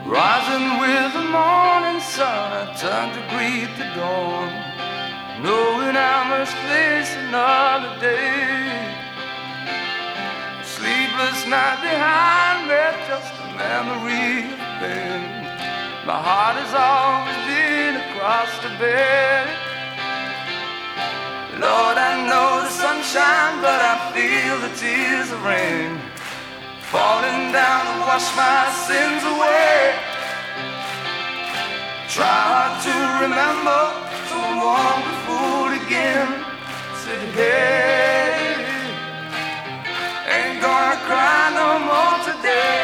Rising with the morning sun, I turn to greet the dawn, knowing I must face another day. Sleepless night behind me, just a memory of pain. My heart has always been across the bed. Lord, I know the sunshine, but I feel the tears of rain falling down to wash my sins away. Try hard to remember, so I won't be fooled again. Said, hey, ain't gonna cry no more today.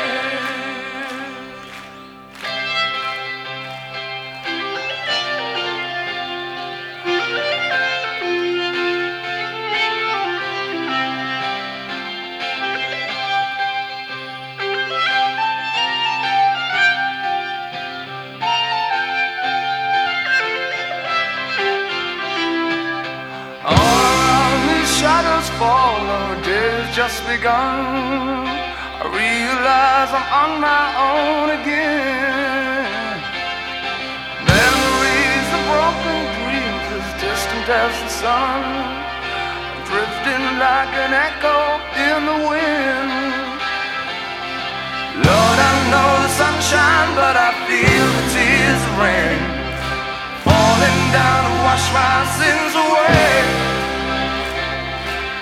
Shadows fall, our day's just begun. I realize I'm on my own again. Memories of broken dreams as distant as the sun, drifting like an echo in the wind. Lord, I know the sunshine, but I feel the tears of rain falling down to wash my sins away.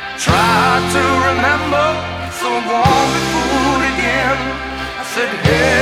Try to remember, so I won't be fooled again. I said, hey.